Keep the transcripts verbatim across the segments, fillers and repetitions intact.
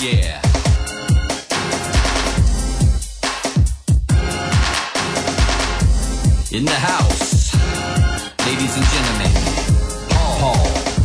Yeah. In the house, ladies and gentlemen, Paul.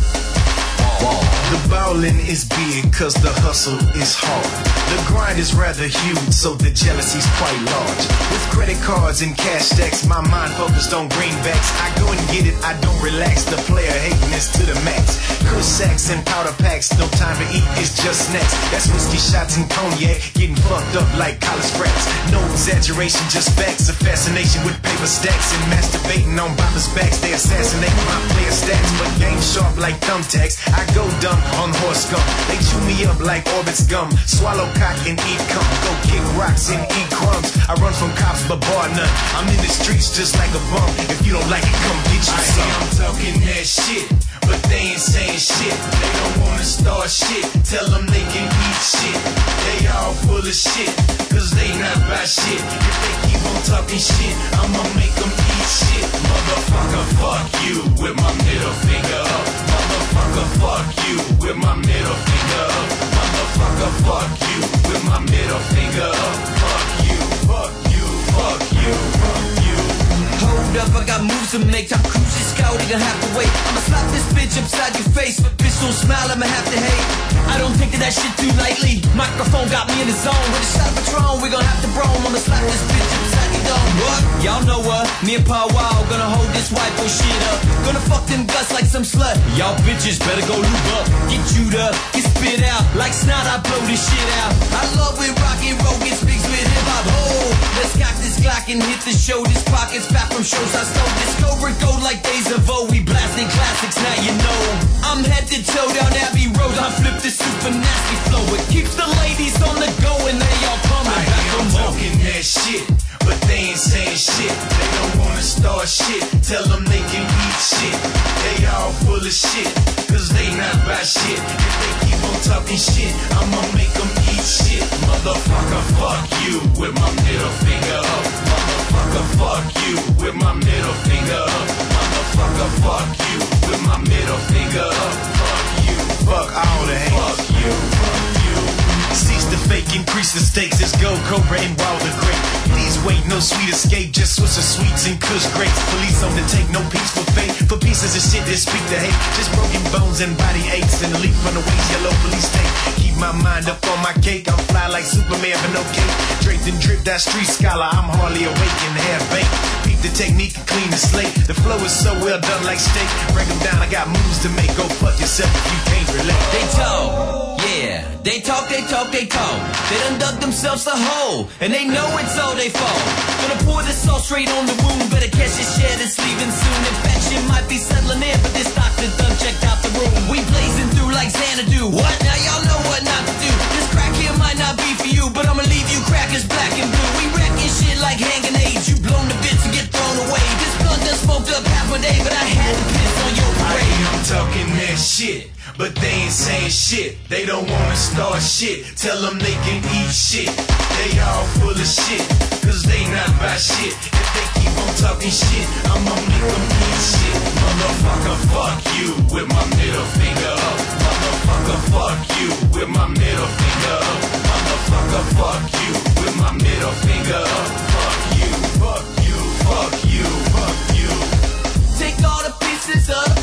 Paul. The ballin' is big cause the hustle is hard. The grind is rather huge, so the jealousy's quite large. With credit cards and cash stacks, my mind focused on greenbacks. I go and get it, I don't relax. The player hating is to the max. Kush sacks and powder packs, no time to eat, it's just snacks. That's whiskey shots and cognac, getting fucked up like college frats. No exaggeration, just facts. A fascination with paper stacks and masturbating on boppers' backs. They assassinate my player stats, but game sharp like thumbtacks. I go dumb on horse gum. They chew me up like Orbit's gum. Swallow cock and eat cum. Go kick rocks and eat crumbs. I run from cops but bar none. I'm in the streets just like a bum. If you don't like it, come get you some. I'm talking that shit, but they ain't saying shit. They don't wanna start shit. Tell them they can eat shit. They all full of shit, cause they not about shit. If they keep on talking shit, I'ma make them eat shit. Motherfucker, fuck you with my middle finger up. Motherfucker, fuck you with my middle finger up. Motherfucker, fuck you with my middle finger up. Fuck you, fuck you, fuck you, fuck you. Hold up, I got moves to make. Top cruising, scouting, gonna have to wait. I'ma slap this bitch upside your face. But bitch don't smile, I'ma have to hate. I don't think of that shit too lightly. Microphone got me in the zone. With a shot of Patron, we gon' have to roam. I'ma slap this bitch upside your dome. What? Y'all know what? Me and Pa Wow gonna hold this white boy shit up. Gonna fuck them guts like some slut. Y'all bitches better go lube up. Get chewed up, get spit out. Like snot, I blow this shit out. I love when rock and roll gets mixed with hip hop. Oh, let's cock this Glock and hit the show. This pocket's fat from shows I stole. Discover gold like days of old. We blasting classics, now you know. I'm head to toe down Abbey Road. I flip this super nasty flow. It keeps the ladies on the go and they all coming I back hear from them home. talking that shit, but they ain't saying shit. They don't wanna start shit. Tell them they can eat shit. They all full of shit, cause they not about shit. If they keep on talking shit, I'ma make them eat shit. Motherfucker, fuck you with my middle finger up. Motherfucker, fuck you with my middle finger up. Motherfucker, fuck you with my middle finger up. Fuck you, fuck all the hate. Fuck you, fuck you. Cease the fake, increase the stakes. It's Gold Cobra and Wilder Great. Please wait, no sweet escape. Just switch the sweets and kush grapes. Police on the take, no peace for fate. For pieces of shit that speak the hate. Just broken bones and body aches. And a leak from the waist, yellow police tape. Keep my mind up on my cake. I'm fly like Superman for no cape. Draped and dripped, that street scholar. I'm hardly awake and half baked. Peep the technique and clean the slate. The flow is so well done like steak. Break them down, I got moves to make. Go fuck yourself if you can't relate. They talk, yeah. They talk, they talk, they talk. They done dug themselves a hole, and they know it's all they fault. Gonna pour this salt straight on the wound. Better catch this shit, it's leaving soon. Infection might be settling in, but this doctor done checked out the room. We blazing through like Xanadu. What? Now y'all know what not to do. This crack here might not be for you, but I'ma leave you crackers black and blue. We wrecking shit like hand grenades. You blown to bits and get thrown away. This blunt done smoked up half a day, but I had to piss on your I parade. hear them talking that shit, but they ain't saying shit. They don't wanna start shit. Tell them they can eat shit. They all full of shit, cause they not about shit. If they keep on talking shit, I'ma make them eat shit. Motherfucker, fuck you with my middle finger up. Motherfucker, fuck you with my middle finger up. Motherfucker, fuck you with my middle finger up. Fuck you, fuck you, fuck you, fuck you. Take all the pieces of the